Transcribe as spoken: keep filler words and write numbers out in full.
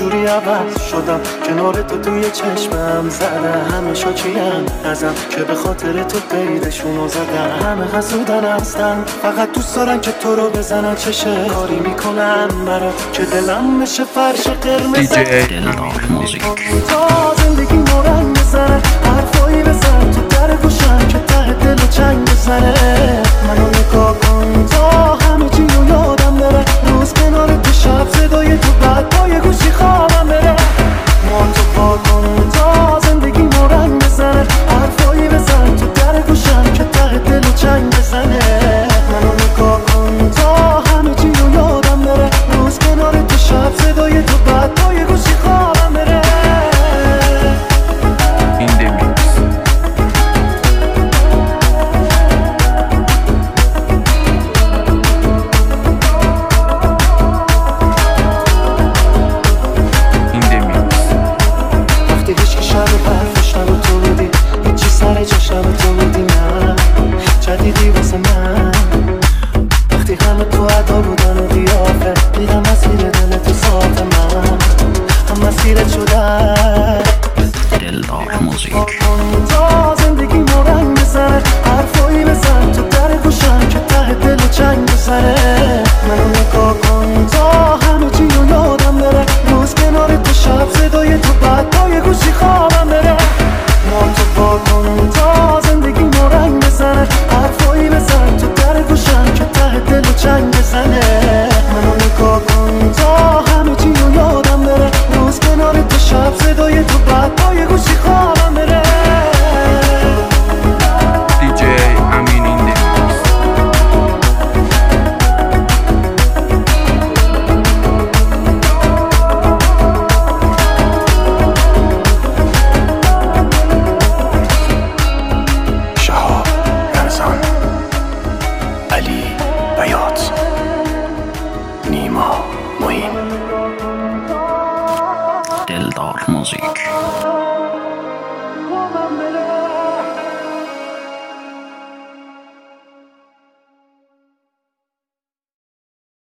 جوری عوض شدم کنار تو توی چشمم زدم همه شاکیم ازم که به خاطر تو قیدشونو زدم همه حسودن هستن فقط دوست دارن که تو رو بزنن چشه کاری میکنن برات که دلم بشه فرش قرمز دلدار موزیک تا زندگی مورنگ بزنه حرفایی بزن تو در گوشم که ته دل و چنگ بزنه منو نگاه کن تا همه چی رو یادم بره روز کنار تو شب صدای تو بعد پای گوشی خوابم بره ما تو پا کن تا زندگی مورنگ بزنه حرفایی بزن تو در گوشم که ته دل و چنگ بزنه منو نگاه کن تا همه چی رو یادم بره روز کنار تو شب صدای تو بعد پای گوشی خوابم بره جدیدی واسه من وقتی همه تو عدا بودن و قیافه دیدم مسیر دل تو صاف من هم مسیرت شدن دلدار موزیک تا زندگی مورنگ بزنه حرفایی بزن تو در گوشم که ته دل و چنگ بزنه منو نگاه کن تا همه چی رو یادم بره روز کنار تو شب صدای تو بعد پای گوشی خوابم بره ما تو با کن تا زندگی مورنگ بزنه حرفایی بزن تو در گوشم که ته دل و چنگ بزنه منو نگاه کن تا همه چی رو یادم بره روز کنار تو شب صدای تو بعد پای گوشی خوابم بره دی جی امین این دمیکس شهاب رمضان علی بیات نیما معین دلدار موزیک